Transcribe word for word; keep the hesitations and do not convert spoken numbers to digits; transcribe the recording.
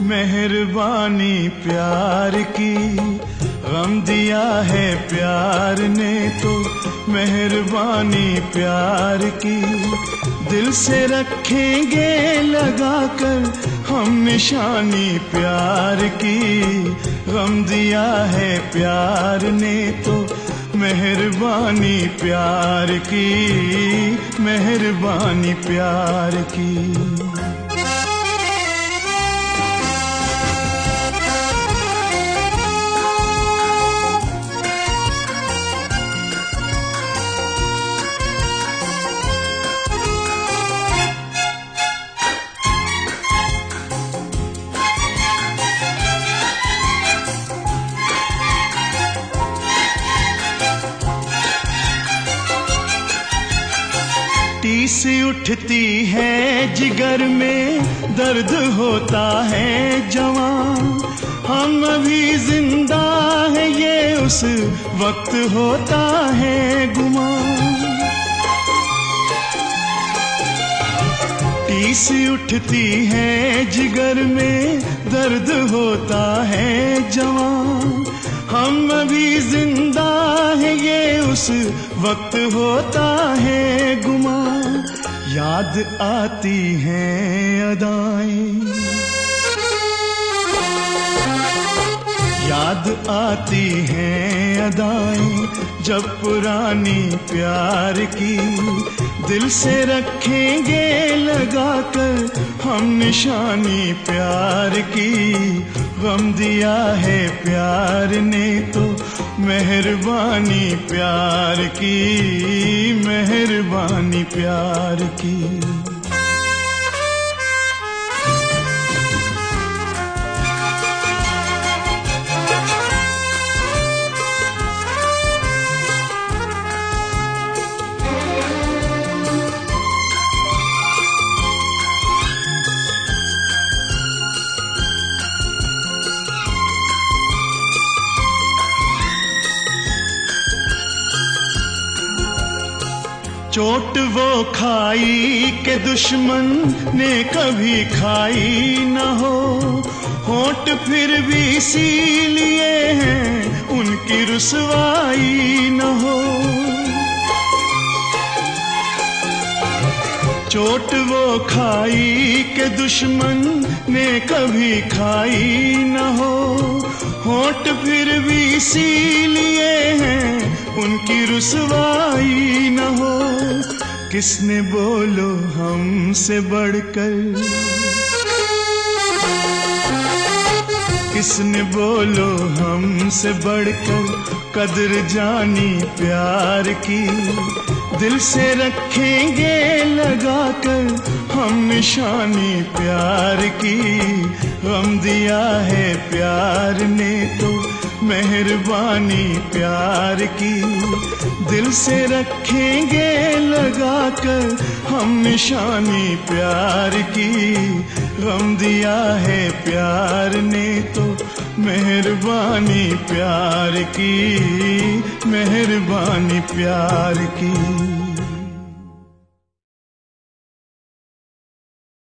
मेहरबानी प्यार की, गम दिया है प्यार ने तो मेहरबानी प्यार की। दिल से रखेंगे लगाकर हम निशानी प्यार की, गम दिया है प्यार ने तो मेहरबानी प्यार की, मेहरबानी प्यार की। टीस उठती है जिगर में, दर्द होता है जवां। हम अभी जिंदा है ये उस वक्त होता है गुमान। टीस उठती है जिगर में, दर्द होता है जवां। हम अभी जिंदा है ये उस वक्त होता है गुमा। याद आती हैं अदाएं, याद आती हैं अदाएं जब पुरानी प्यार की। दिल से रखेंगे लगाकर हम निशानी प्यार की, गम दिया है प्यार ने तो मेहरबानी प्यार की, मेहरबानी प्यार की। चोट वो खाई के दुश्मन ने कभी खाई न हो, होंठ फिर भी सी लिए हैं उनकी रुसवाई न हो। चोट वो खाई के दुश्मन ने कभी खाई न हो, होंठ फिर भी सी लिए हैं उनकी रुसवाई न हो। किसने बोलो हमसे बढ़कर, किसने बोलो हमसे बढ़कर कदर जानी प्यार की। दिल से रखेंगे लगाकर हम निशानी प्यार की, गम दिया है प्यार ने तो मेहरबानी प्यार की। दिल से रखेंगे लगाकर हम निशानी प्यार की, गम दिया है प्यार ने तो मेहरबानी प्यार की, मेहरबानी प्यार की।